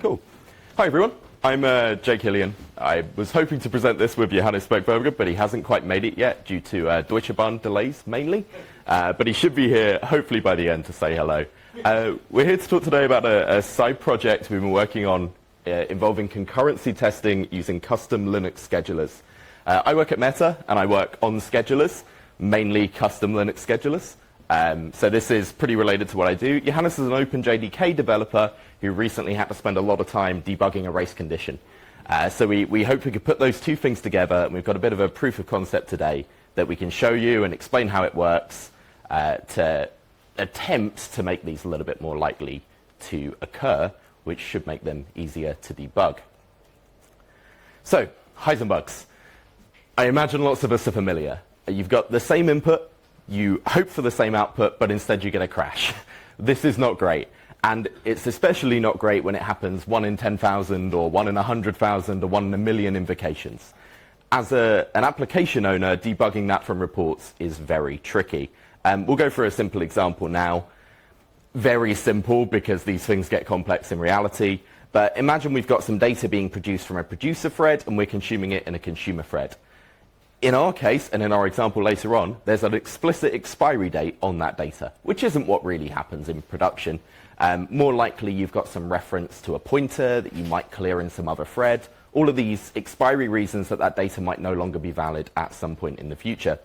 Cool. Hi, everyone. I'm Jake Hillian. I was hoping to present this with Johannes Bergberger, but he hasn't quite made it yet due to Deutsche Bahn delays, mainly. But he should be here, hopefully, by the end to say hello. We're here to talk today about a side project we've been working on involving concurrency testing using custom Linux schedulers. I work at Meta, and I work on schedulers, mainly custom Linux schedulers. So this is pretty related to what I do. Johannes is an OpenJDK developer who recently had to spend a lot of time debugging a race condition. So we hope we could put those two things together, and we've got a bit of a proof of concept today that we can show you and explain how it works to attempt to make these a little bit more likely to occur, which should make them easier to debug. So, Heisenbugs. I imagine lots of us are familiar. You've got the same input, you hope for the same output, but instead you get a crash. This is not great. And it's especially not great when it happens 1 in 10,000 or 1 in 100,000 or 1 in a million invocations. As an application owner, debugging that from reports is very tricky. We'll go for a simple example now. Very simple because these things get complex in reality. But imagine we've got some data being produced from a producer thread and we're consuming it in a consumer thread. In our case, and in our example later on, there's an explicit expiry date on that data, which isn't what really happens in production. More likely, you've got some reference to a pointer that you might clear in some other thread. All of these expiry reasons that data might no longer be valid at some point in the future.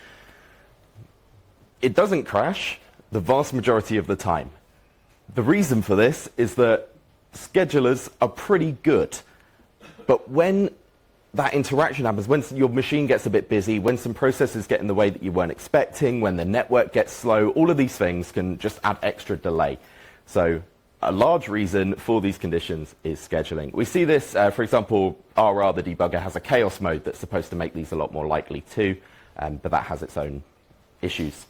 It doesn't crash the vast majority of the time. The reason for this is that schedulers are pretty good. But when that interaction happens, when your machine gets a bit busy, when some processes get in the way that you weren't expecting, when the network gets slow, all of these things can just add extra delay. So a large reason for these conditions is scheduling. We see this, for example, RR, the debugger, has a chaos mode that's supposed to make these a lot more likely too, but that has its own issues.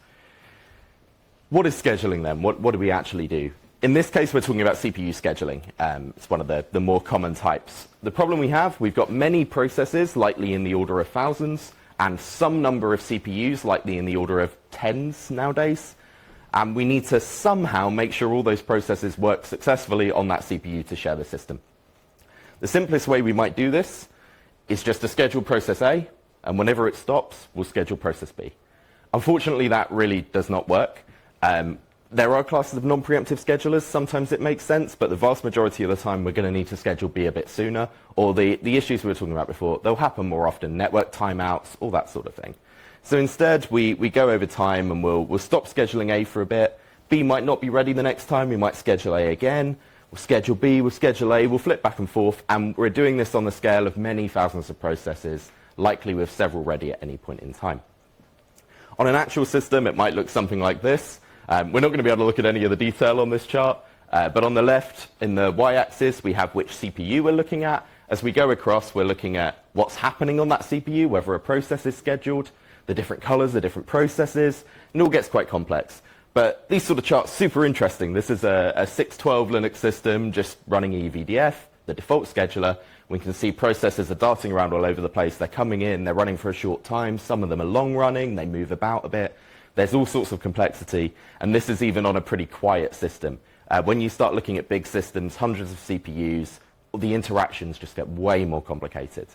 What is scheduling then? What do we actually do? In this case, we're talking about CPU scheduling. It's one of the more common types. The problem we've got many processes, likely in the order of thousands, and some number of CPUs, likely in the order of tens nowadays. And we need to somehow make sure all those processes work successfully on that CPU to share the system. The simplest way we might do this is just to schedule process A, and whenever it stops, we'll schedule process B. Unfortunately, that really does not work. There are classes of non-preemptive schedulers. Sometimes it makes sense, but the vast majority of the time we're going to need to schedule B a bit sooner, or the issues we were talking about before, they'll happen more often, network timeouts, all that sort of thing. So instead, we go over time and we'll stop scheduling A for a bit. B might not be ready the next time. We might schedule A again. We'll schedule B, we'll schedule A, we'll flip back and forth, and we're doing this on the scale of many thousands of processes, likely with several ready at any point in time. On an actual system, it might look something like this. We're not going to be able to look at any of the detail on this chart, but on the left, in the y-axis, we have which CPU we're looking at. As we go across, we're looking at what's happening on that CPU, whether a process is scheduled, the different colors, the different processes, and it all gets quite complex. But these sort of charts, super interesting. This is a 612 Linux system just running eVDF, the default scheduler. We can see processes are darting around all over the place. They're coming in, they're running for a short time. Some of them are long running, they move about a bit. There's all sorts of complexity, and this is even on a pretty quiet system. When you start looking at big systems, hundreds of CPUs, the interactions just get way more complicated.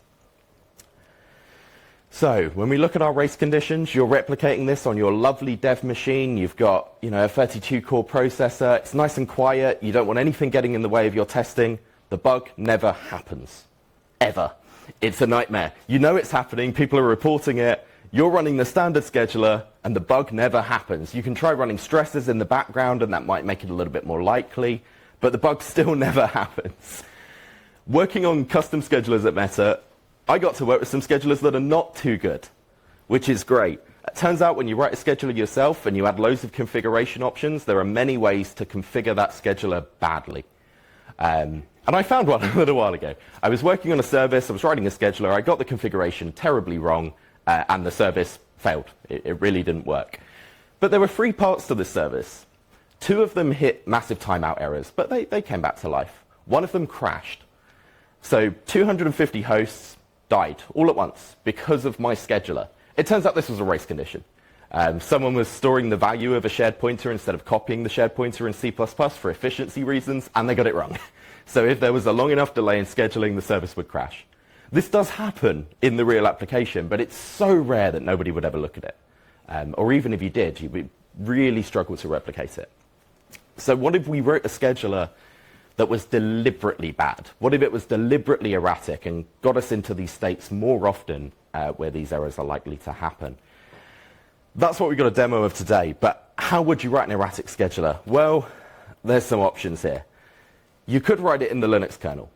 So when we look at our race conditions, you're replicating this on your lovely dev machine. You've got a 32-core processor. It's nice and quiet. You don't want anything getting in the way of your testing. The bug never happens, ever. It's a nightmare. You know it's happening. People are reporting it. You're running the standard scheduler, and the bug never happens. You can try running stressors in the background, and that might make it a little bit more likely, but the bug still never happens. Working on custom schedulers at Meta, I got to work with some schedulers that are not too good, which is great. It turns out when you write a scheduler yourself and you add loads of configuration options, there are many ways to configure that scheduler badly. And I found one a little while ago. I was working on a service, I was writing a scheduler, I got the configuration terribly wrong, and the service failed. It really didn't work. But there were 3 parts to this service. 2 of them hit massive timeout errors, but they came back to life. 1 of them crashed. So 250 hosts died all at once because of my scheduler. It turns out this was a race condition. Someone was storing the value of a shared pointer instead of copying the shared pointer in C++ for efficiency reasons, and they got it wrong. So if there was a long enough delay in scheduling, the service would crash. This does happen in the real application, but it's so rare that nobody would ever look at it. Or even if you did, you would really struggle to replicate it. So what if we wrote a scheduler that was deliberately bad? What if it was deliberately erratic and got us into these states more often where these errors are likely to happen? That's what we've got a demo of today, but how would you write an erratic scheduler? Well, there's some options here. You could write it in the Linux kernel.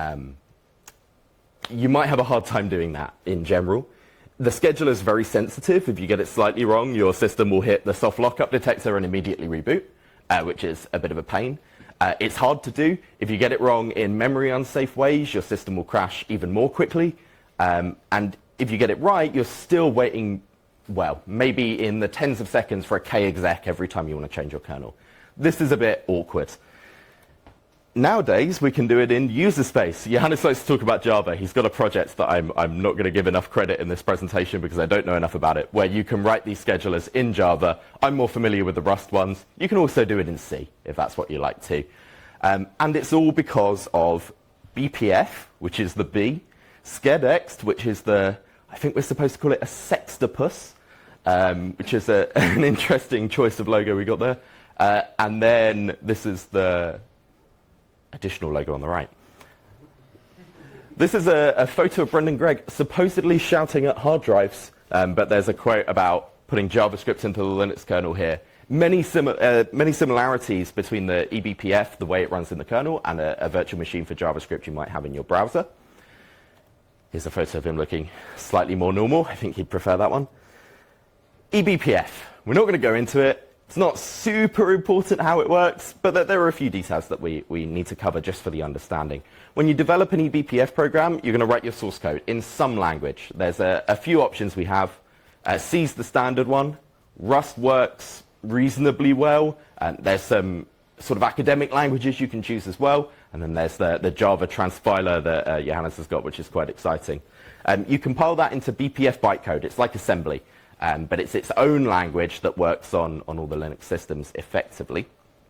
You might have a hard time doing that in general. The scheduler is very sensitive. If you get it slightly wrong, your system will hit the soft lockup detector and immediately reboot, which is a bit of a pain. It's hard to do. If you get it wrong in memory unsafe ways, your system will crash even more quickly. And if you get it right, you're still waiting, well, maybe in the tens of seconds for a kexec every time you want to change your kernel. This is a bit awkward. Nowadays, we can do it in user space. Johannes likes to talk about Java. He's got a project that I'm not going to give enough credit in this presentation because I don't know enough about it, where you can write these schedulers in Java. I'm more familiar with the Rust ones. You can also do it in C, if that's what you like to. And it's all because of BPF, which is the B, SCEDExt, which is the, I think we're supposed to call it a sextopus, which is an interesting choice of logo we got there. And then this is the additional logo on the right. This is a photo of Brendan Gregg supposedly shouting at hard drives, but there's a quote about putting JavaScript into the Linux kernel here. Many similarities between the eBPF, the way it runs in the kernel, and a virtual machine for JavaScript you might have in your browser. Here's a photo of him looking slightly more normal. I think he'd prefer that one. eBPF. We're not going to go into it. It's not super important how it works, but there are a few details that we need to cover just for the understanding. When you develop an eBPF program, you're going to write your source code in some language. There's a few options we have. C's the standard one. Rust works reasonably well. There's some sort of academic languages you can choose as well. And then there's the Java transpiler that Johannes has got, which is quite exciting. You compile that into BPF bytecode. It's like assembly. But it's its own language that works on all the Linux systems effectively.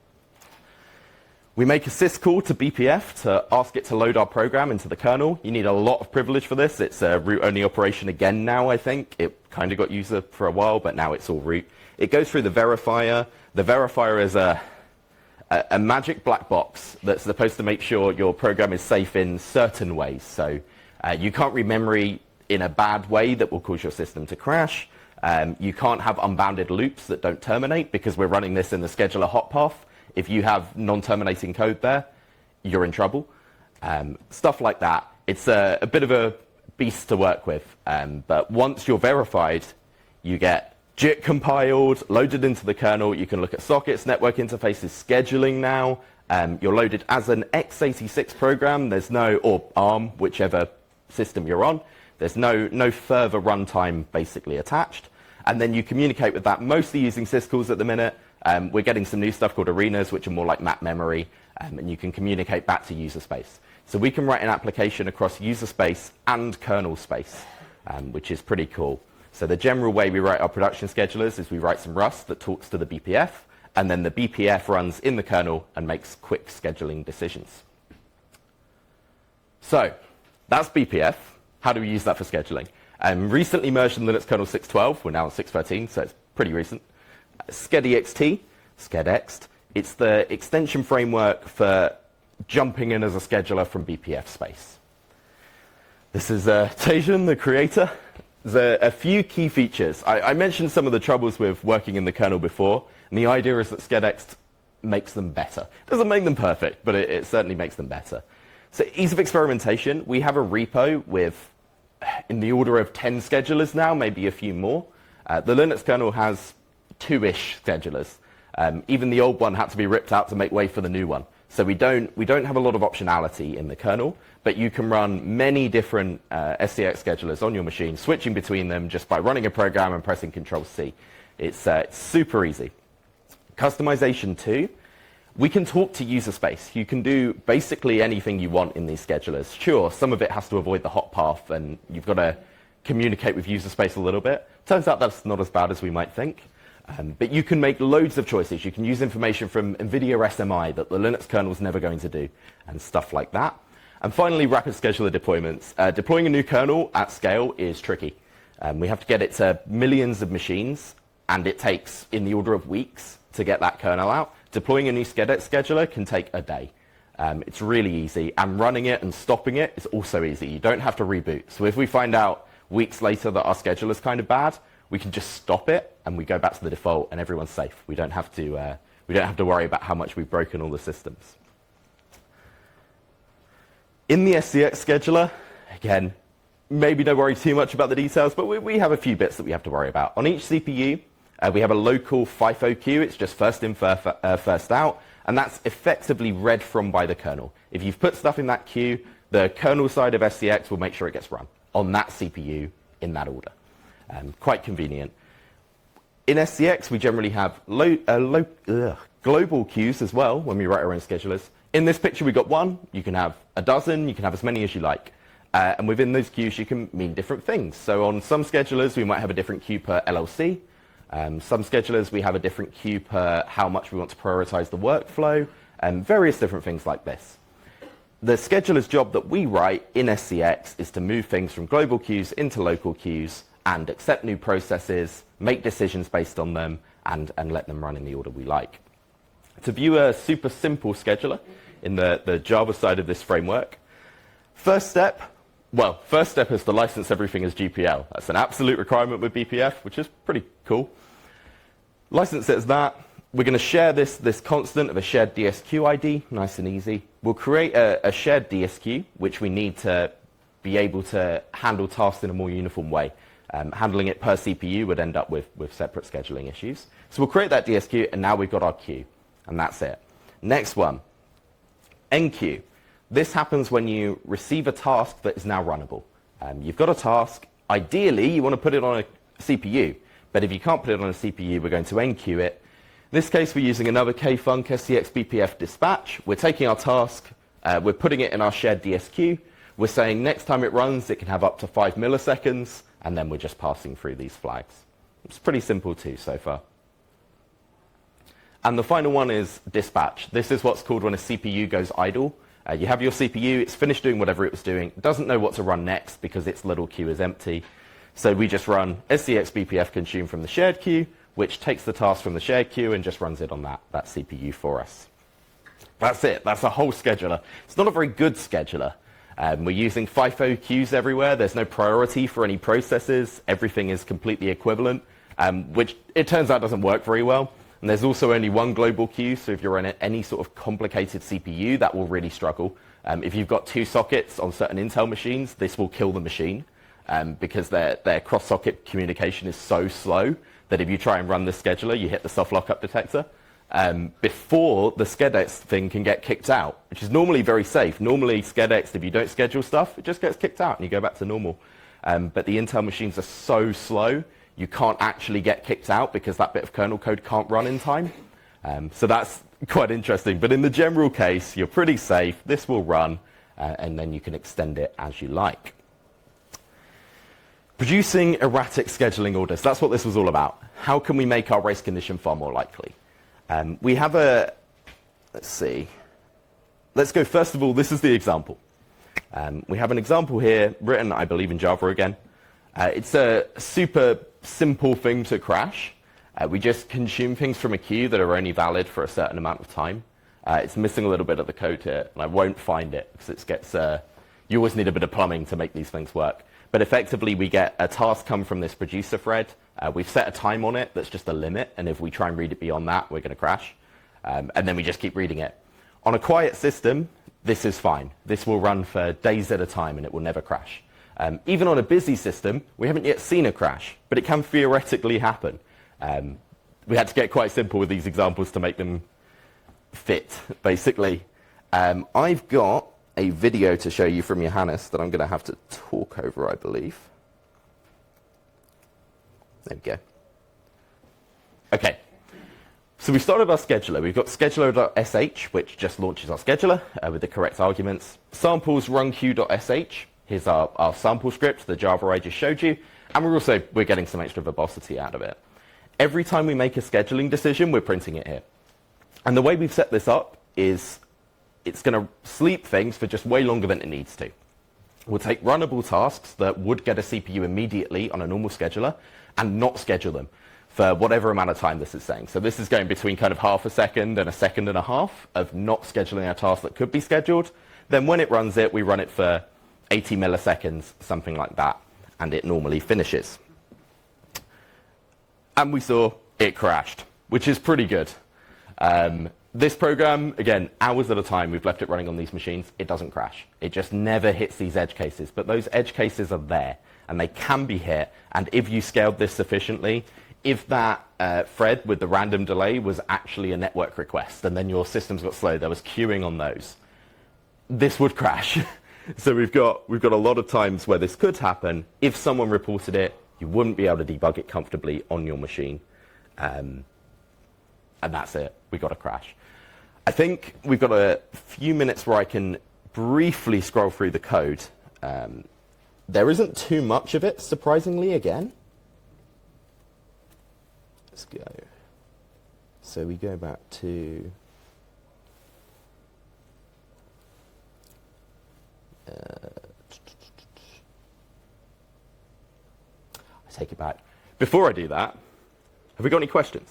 We make a syscall to BPF to ask it to load our program into the kernel. You need a lot of privilege for this. It's a root-only operation again now, I think. It kind of got user for a while, but now it's all root. It goes through the verifier. The verifier is a magic black box that's supposed to make sure your program is safe in certain ways. So you can't read memory in a bad way that will cause your system to crash. You can't have unbounded loops that don't terminate because we're running this in the scheduler hot path. If you have non-terminating code there, you're in trouble. Stuff like that. It's a bit of a beast to work with. But once you're verified, you get JIT compiled, loaded into the kernel. You can look at sockets, network interfaces, scheduling now. You're loaded as an x86 program. There's no, or ARM, whichever system you're on. There's no further runtime basically attached. And then you communicate with that, mostly using syscalls at the minute. We're getting some new stuff called arenas, which are more like map memory, and you can communicate back to user space. So we can write an application across user space and kernel space, which is pretty cool. So the general way we write our production schedulers is we write some Rust that talks to the BPF, and then the BPF runs in the kernel and makes quick scheduling decisions. So that's BPF. How do we use that for scheduling? Recently merged in Linux kernel 6.12. We're now on 6.13, so it's pretty recent. SCEDExt. It's the extension framework for jumping in as a scheduler from BPF space. This is Tajan, the creator. There's a few key features. I mentioned some of the troubles with working in the kernel before, and the idea is that SCEDExt makes them better. It doesn't make them perfect, but it certainly makes them better. So ease of experimentation. We have a repo with in the order of 10 schedulers now, maybe a few more. The Linux kernel has 2-ish schedulers. Even the old one had to be ripped out to make way for the new one. So we don't have a lot of optionality in the kernel, but you can run many different SCX schedulers on your machine, switching between them just by running a program and pressing Control-C. It's super easy. Customization too. We can talk to user space. You can do basically anything you want in these schedulers. Sure, some of it has to avoid the hot path, and you've got to communicate with user space a little bit. Turns out that's not as bad as we might think. But you can make loads of choices. You can use information from NVIDIA SMI that the Linux kernel is never going to do, and stuff like that. And finally, rapid scheduler deployments. Deploying a new kernel at scale is tricky. We have to get it to millions of machines, and it takes in the order of weeks to get that kernel out. Deploying a new scheduler can take a day. It's really easy, and running it and stopping it is also easy. You don't have to reboot. So if we find out weeks later that our scheduler is kind of bad, we can just stop it and we go back to the default, and everyone's safe. We don't have to worry about how much we've broken all the systems. In the SCX scheduler, again, maybe don't worry too much about the details, but we have a few bits that we have to worry about. On each CPU, we have a local FIFO queue. It's just first in, first out, and that's effectively read from by the kernel. If you've put stuff in that queue, the kernel side of SCX will make sure it gets run on that CPU in that order. Quite convenient. In SCX, we generally have global queues as well when we write our own schedulers. In this picture, we've got one. You can have a dozen. You can have as many as you like. And within those queues, you can mean different things. So on some schedulers, we might have a different queue per LLC. Some schedulers, we have a different queue per how much we want to prioritize the workflow, and various different things like this. The scheduler's job that we write in SCX is to move things from global queues into local queues and accept new processes, make decisions based on them, and let them run in the order we like. To view a super simple scheduler in the Java side of this framework, first step is to license everything as GPL. That's an absolute requirement with BPF, which is pretty cool. License it as that. We're going to share this constant of a shared DSQ ID, nice and easy. We'll create a shared DSQ, which we need to be able to handle tasks in a more uniform way. Handling it per CPU would end up with separate scheduling issues. So we'll create that DSQ, and now we've got our queue, and that's it. Next one, enqueue. This happens when you receive a task that is now runnable. You've got a task. Ideally, you want to put it on a CPU, but if you can't put it on a CPU, we're going to enqueue it. In this case, we're using another kfunc SCX BPF dispatch. We're taking our task, we're putting it in our shared DSQ. We're saying next time it runs, it can have up to 5 milliseconds, and then we're just passing through these flags. It's pretty simple too so far. And the final one is dispatch. This is what's called when a CPU goes idle. You have your CPU, it's finished doing whatever it was doing, it doesn't know what to run next because its little queue is empty. So we just run SCX BPF consume from the shared queue, which takes the task from the shared queue and just runs it on that CPU for us. That's it. That's a whole scheduler. It's not a very good scheduler. We're using FIFO queues everywhere. There's no priority for any processes. Everything is completely equivalent, which it turns out doesn't work very well. And there's also only one global queue, so if you're on any sort of complicated CPU, that will really struggle. If you've got 2 sockets on certain Intel machines, this will kill the machine because their cross-socket communication is so slow that if you try and run the scheduler, you hit the soft lockup detector before the SCHEDEX thing can get kicked out, which is normally very safe. Normally, SCHEDEX, if you don't schedule stuff, it just gets kicked out and you go back to normal. But the Intel machines are so slow, you can't actually get kicked out because that bit of kernel code can't run in time. So that's quite interesting. But in the general case, you're pretty safe. This will run, and then you can extend it as you like. Producing erratic scheduling orders. That's what this was all about. How can we make our race condition far more likely? We have let's see. Let's go, first of all, this is the example. We have an example here, written, I believe, in Java again. It's a super simple thing to crash. We just consume things from a queue that are only valid for a certain amount of time. It's missing a little bit of the code here, and I won't find it because you always need a bit of plumbing to make these things work. But effectively, we get a task come from this producer thread. We've set a time on it that's just a limit, and if we try and read it beyond that, we're going to crash. And then we just keep reading it. On a quiet system, this is fine. This will run for days at a time, and it will never crash. Even on a busy system, we haven't yet seen a crash, but it can theoretically happen. We had to get quite simple with these examples to make them fit, basically. I've got a video to show you from Johannes that I'm going to have to talk over, I believe. There we go. Okay. So we started our scheduler. We've got scheduler.sh, which just launches our scheduler with the correct arguments. Samples runqueue.sh. Here's our sample script, the Java I just showed you, and we're getting some extra verbosity out of it. Every time we make a scheduling decision, we're printing it here. And the way we've set this up is it's going to sleep things for just way longer than it needs to. We'll take runnable tasks that would get a CPU immediately on a normal scheduler and not schedule them for whatever amount of time this is saying. So this is going between kind of half a second and a second and a half of not scheduling a task that could be scheduled. Then when it runs it, we run it for 80 milliseconds, something like that, and it normally finishes. And we saw it crashed, which is pretty good. This program, again, hours at a time, we've left it running on these machines. It doesn't crash. It just never hits these edge cases. But those edge cases are there, and they can be hit. And if you scaled this sufficiently, if that thread with the random delay was actually a network request, and then your systems got slow, there was queuing on those, this would crash. So we've got a lot of times where this could happen. If someone reported it, you wouldn't be able to debug it comfortably on your machine. And that's it. We got a crash. I think we've got a few minutes where I can briefly scroll through the code. There isn't too much of it, surprisingly, again. Let's go. So we go back to... I take it back. Before I do that, have we got any questions?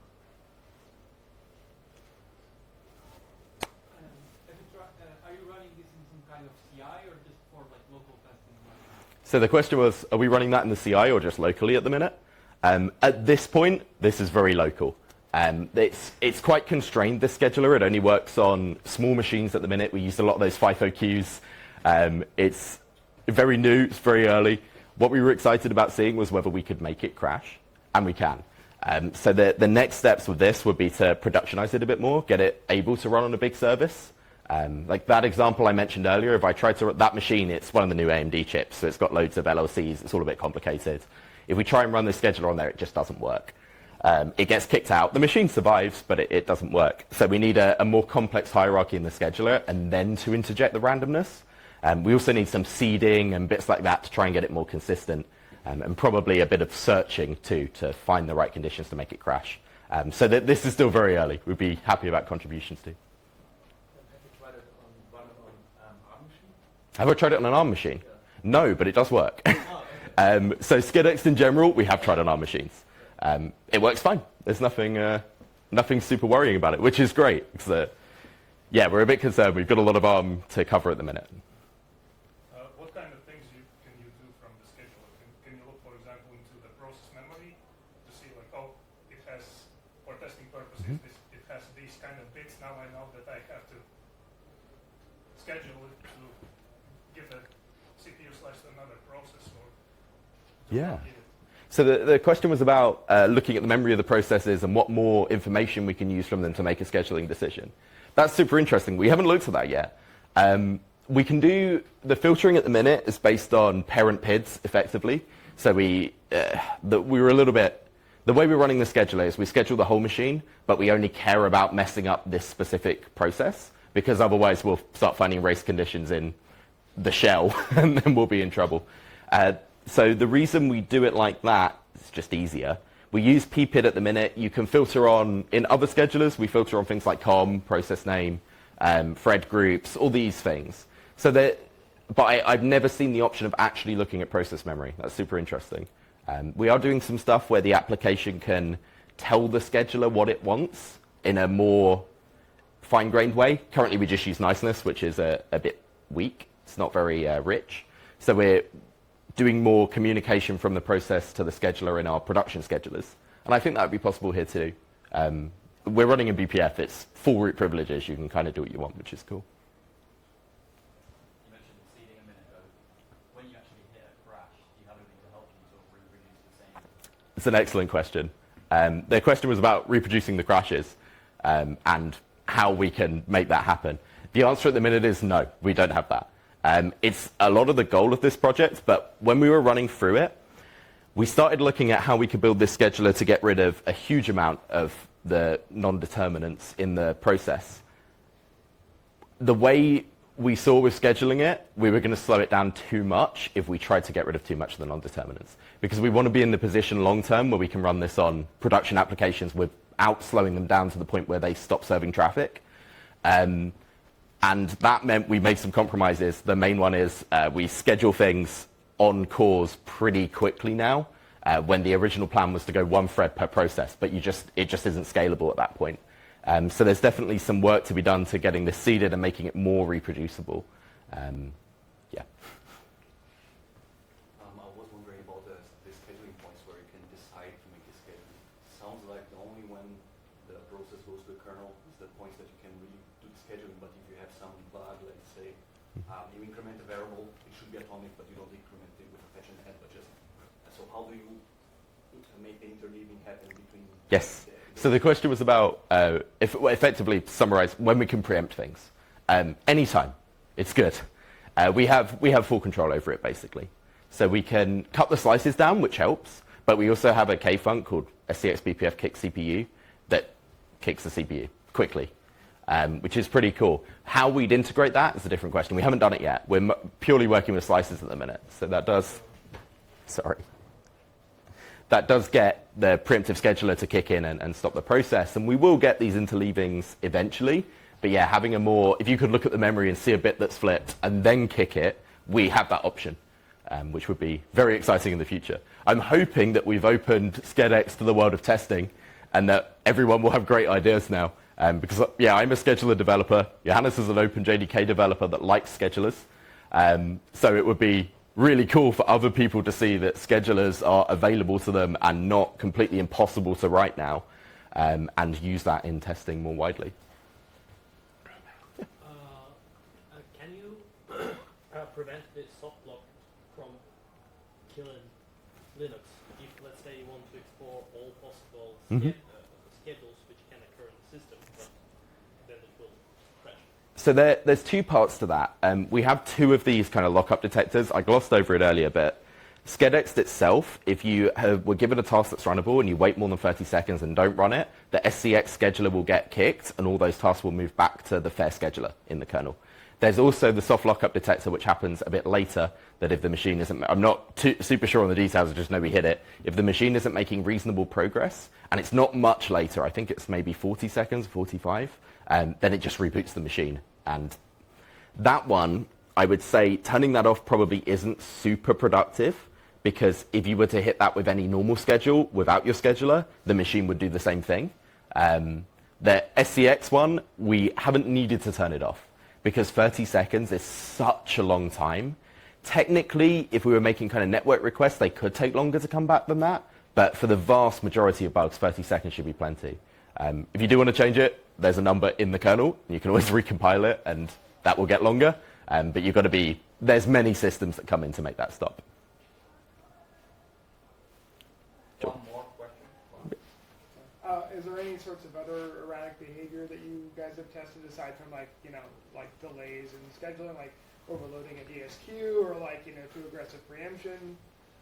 Are you running this in some kind of CI or just for like local testing? So the question was, are we running that in the CI or just locally at the minute? At this point, this is very local. It's quite constrained, this scheduler. It only works on small machines at the minute. We use a lot of those FIFO queues. It's very new, it's very early. What we were excited about seeing was whether we could make it crash, and we can. So the next steps with this would be to productionize it a bit more, get it able to run on a big service. Like that example I mentioned earlier, if I tried to run that machine, it's one of the new AMD chips, so it's got loads of LLCs, it's all a bit complicated. If we try and run this scheduler on there, it just doesn't work. It gets kicked out. The machine survives, but it doesn't work. So we need a more complex hierarchy in the scheduler, and then to interject the randomness. We also need some seeding and bits like that to try and get it more consistent, and probably a bit of searching too to find the right conditions to make it crash. So this is still very early. We'd be happy about contributions too. Have I tried it on an ARM machine? Yeah. No, but it does work. So SkidX in general, we have tried on ARM machines. It works fine. There's nothing super worrying about it, which is great. Yeah, we're a bit concerned. We've got a lot of ARM to cover at the minute. What kind of things can you do from the scheduler? Can you look, for example, into the process memory to see, like, oh, it has, for testing purposes, it has these kind of bits. Now I know that I have to schedule it to give a CPU slice to another process, or yeah. So the question was about looking at the memory of the processes and what more information we can use from them to make a scheduling decision. That's super interesting. We haven't looked at that yet. We can do the filtering at the minute is based on parent PIDs effectively. So we were a little bit, the way we're running the scheduler is we schedule the whole machine, but we only care about messing up this specific process, because otherwise we'll start finding race conditions in the shell and then we'll be in trouble. So the reason we do it like that is just easier. We use PPID at the minute. You can filter on, in other schedulers, we filter on things like COM, process name, thread groups, all these things. So but I've never seen the option of actually looking at process memory. That's super interesting. We are doing some stuff where the application can tell the scheduler what it wants in a more fine-grained way. Currently we just use niceness, which is a bit weak. It's not very rich. So we're doing more communication from the process to the scheduler in our production schedulers. And I think that would be possible here too. We're running in BPF. It's full root privileges. You can kind of do what you want, which is cool. You mentioned seeding a minute ago. When you actually hit a crash, do you have anything to help you sort of reproduce the same? It's an excellent question. The question was about reproducing the crashes and how we can make that happen. The answer at the minute is no, we don't have that. It's a lot of the goal of this project, but when we were running through it, we started looking at how we could build this scheduler to get rid of a huge amount of the non-determinants in the process. The way we saw with scheduling it, we were going to slow it down too much if we tried to get rid of too much of the non-determinants. Because we want to be in the position long term where we can run this on production applications without slowing them down to the point where they stop serving traffic. And that meant we made some compromises. The main one is we schedule things on cores pretty quickly now, when the original plan was to go 1 thread per process, but it just isn't scalable at that point. So there's definitely some work to be done to getting this seeded and making it more reproducible. Yeah. I was wondering about the scheduling points where you can decide to make the schedule. Sounds like only when the process goes to the kernel is the points that you can really do the scheduling, but if you have some bug, let's say, you increment a variable, it should be atomic, but you don't increment it with a fetch and add, but just, so how do you make the interleaving happen between? Yes. So the question was about, effectively summarize, when we can preempt things. Anytime, it's good. We have full control over it, basically. So we can cut the slices down, which helps, but we also have a K-func called SCX-BPF kick CPU that kicks the CPU quickly, which is pretty cool. How we'd integrate that is a different question. We haven't done it yet. We're purely working with slices at the minute. So that does, that does get the preemptive scheduler to kick in and stop the process. And we will get these interleavings eventually. But yeah, having a more, if you could look at the memory and see a bit that's flipped and then kick it, we have that option, which would be very exciting in the future. I'm hoping that we've opened SCEDX to the world of testing and that everyone will have great ideas now. Because, yeah, I'm a scheduler developer. Johannes is an OpenJDK developer that likes schedulers. So it would be really cool for other people to see that schedulers are available to them and not completely impossible to write now, and use that in testing more widely. Can you prevent this soft lock from killing Linux? If, let's say, you want to explore all possible schedules which can occur in the system, but then it will crash. So there's 2 parts to that. We have 2 of these kind of lockup detectors. I glossed over it earlier, but SCEDX itself, if you were given a task that's runnable and you wait more than 30 seconds and don't run it, the SCX scheduler will get kicked and all those tasks will move back to the fair scheduler in the kernel. There's also the soft lockup detector, which happens a bit later, that if the machine isn't, I'm not super sure on the details, I just know we hit it. If the machine isn't making reasonable progress, and it's not much later, I think it's maybe 40 seconds, 45, then it just reboots the machine. And that one, I would say turning that off probably isn't super productive, because if you were to hit that with any normal schedule without your scheduler, the machine would do the same thing. The SCX one, we haven't needed to turn it off, because 30 seconds is such a long time. Technically, if we were making kind of network requests, they could take longer to come back than that, but for the vast majority of bugs, 30 seconds should be plenty. If you do want to change it, there's a number in the kernel, and you can always recompile it, and that will get longer. But you've got to be, there's many systems that come in to make that stop. One more question. Is there any sorts of other erratic behavior that you guys have tested aside from like delays in scheduling, like overloading a DSQ or too aggressive preemption?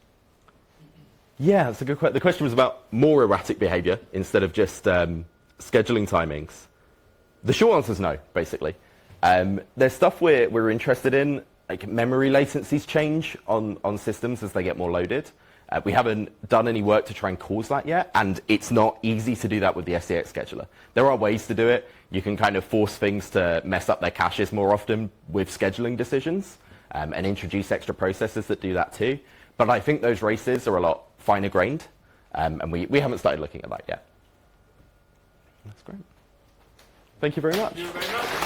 Yeah, that's a good question. The question was about more erratic behavior instead of just scheduling timings. The short answer is no, basically. There's stuff we're interested in, like memory latencies change on systems as they get more loaded. We haven't done any work to try and cause that yet, and it's not easy to do that with the SCX scheduler. There are ways to do it. You can kind of force things to mess up their caches more often with scheduling decisions, and introduce extra processes that do that too. But I think those races are a lot finer grained, and we haven't started looking at that yet. That's great. Thank you very much. Thank you very much.